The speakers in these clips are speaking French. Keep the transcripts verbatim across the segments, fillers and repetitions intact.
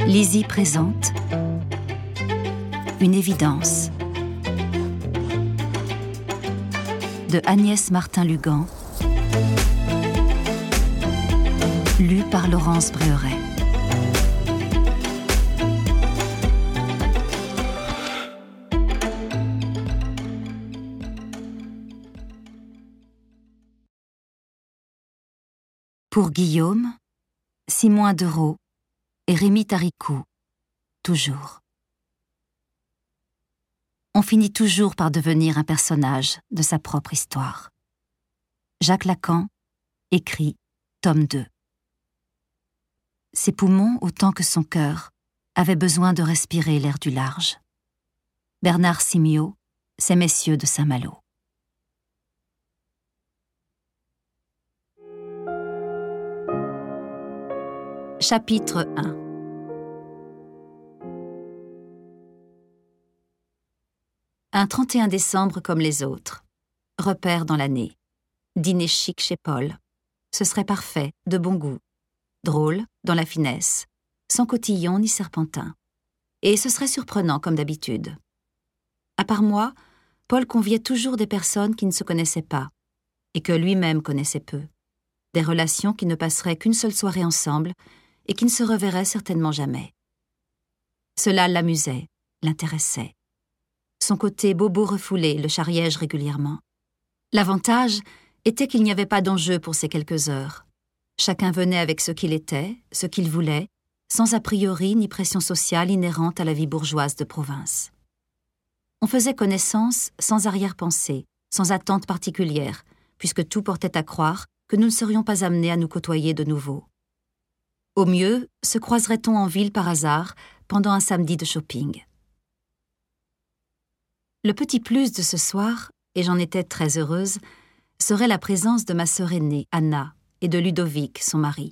Lizzie présente Une évidence de Agnès Martin-Lugan, lu par Laurence Bréauret. Pour Guillaume, Simon Adereau et Rémi Taricou, toujours. On finit toujours par devenir un personnage de sa propre histoire. Jacques Lacan écrit tome deux. Ses poumons, autant que son cœur, avaient besoin de respirer l'air du large. Bernard Simiot, Ces messieurs de Saint-Malo. Chapitre un. Un trente et un décembre comme les autres. Repère dans l'année. Dîner chic chez Paul. Ce serait parfait, de bon goût. Drôle, dans la finesse. Sans cotillon ni serpentin. Et ce serait surprenant comme d'habitude. À part moi, Paul conviait toujours des personnes qui ne se connaissaient pas, et que lui-même connaissait peu. Des relations qui ne passeraient qu'une seule soirée ensemble, et qui ne se reverraient certainement jamais. Cela l'amusait, l'intéressait. Son côté bobo refoulé le charriait régulièrement. L'avantage était qu'il n'y avait pas d'enjeu pour ces quelques heures. Chacun venait avec ce qu'il était, ce qu'il voulait, sans a priori ni pression sociale inhérente à la vie bourgeoise de province. On faisait connaissance sans arrière-pensée, sans attente particulière, puisque tout portait à croire que nous ne serions pas amenés à nous côtoyer de nouveau. Au mieux, se croiserait-on en ville par hasard pendant un samedi de shopping. Le petit plus de ce soir, et j'en étais très heureuse, serait la présence de ma sœur aînée, Anna, et de Ludovic, son mari.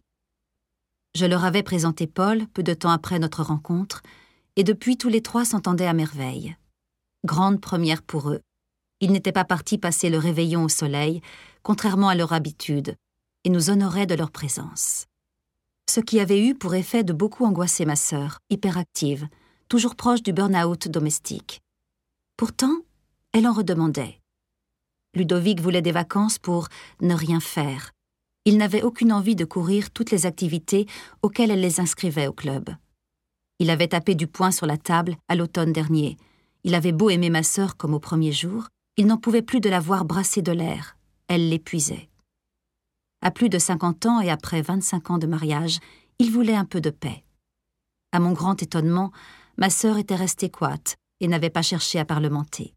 Je leur avais présenté Paul peu de temps après notre rencontre, et depuis tous les trois s'entendaient à merveille. Grande première pour eux. Ils n'étaient pas partis passer le réveillon au soleil, contrairement à leur habitude, et nous honoraient de leur présence. Ce qui avait eu pour effet de beaucoup angoisser ma sœur, hyperactive, toujours proche du burn-out domestique. Pourtant, elle en redemandait. Ludovic voulait des vacances pour ne rien faire. Il n'avait aucune envie de courir toutes les activités auxquelles elle les inscrivait au club. Il avait tapé du poing sur la table à l'automne dernier. Il avait beau aimer ma sœur comme au premier jour, il n'en pouvait plus de la voir brasser de l'air. Elle l'épuisait. À plus de cinquante ans et après vingt-cinq ans de mariage, il voulait un peu de paix. À mon grand étonnement, ma sœur était restée coite et n'avait pas cherché à parlementer.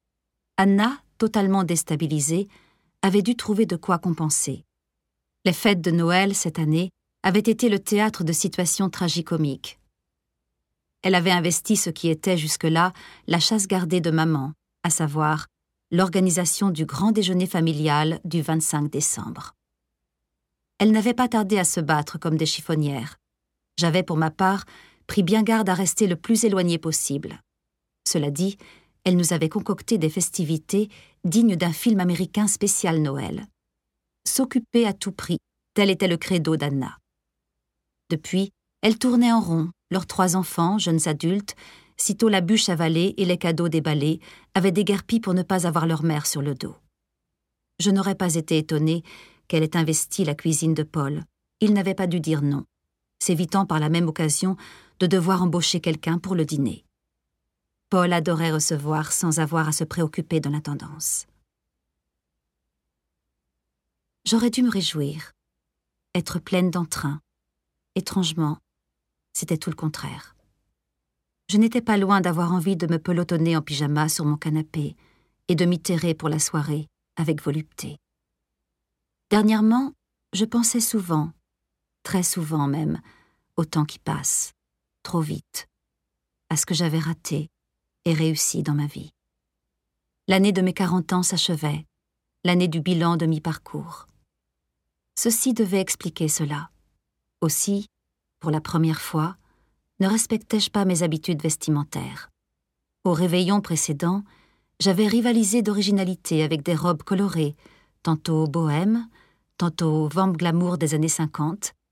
Anna, totalement déstabilisée, avait dû trouver de quoi compenser. Les fêtes de Noël, cette année, avaient été le théâtre de situations tragicomiques. Elle avait investi ce qui était jusque-là la chasse gardée de maman, à savoir l'organisation du grand déjeuner familial du vingt-cinq décembre. Elle n'avait pas tardé à se battre comme des chiffonnières. J'avais, pour ma part, pris bien garde à rester le plus éloignée possible. Cela dit, elle nous avait concocté des festivités dignes d'un film américain spécial Noël. S'occuper à tout prix, tel était le credo d'Anna. Depuis, elle tournait en rond, leurs trois enfants, jeunes adultes, sitôt la bûche avalée et les cadeaux déballés, avaient déguerpi pour ne pas avoir leur mère sur le dos. Je n'aurais pas été étonnée qu'elle ait investi la cuisine de Paul. Il n'avait pas dû dire non, s'évitant par la même occasion de devoir embaucher quelqu'un pour le dîner. Paul adorait recevoir sans avoir à se préoccuper de l'intendance. J'aurais dû me réjouir, être pleine d'entrain. Étrangement, c'était tout le contraire. Je n'étais pas loin d'avoir envie de me pelotonner en pyjama sur mon canapé et de m'itérer pour la soirée avec volupté. Dernièrement, je pensais souvent, très souvent même, au temps qui passe, trop vite, à ce que j'avais raté et réussi dans ma vie. L'année de mes quarante ans s'achevait, l'année du bilan de mi-parcours. Ceci devait expliquer cela. Aussi, pour la première fois, ne respectais-je pas mes habitudes vestimentaires. Au réveillon précédent, j'avais rivalisé d'originalité avec des robes colorées, tantôt bohème, tantôt vamp glamour des années cinquante,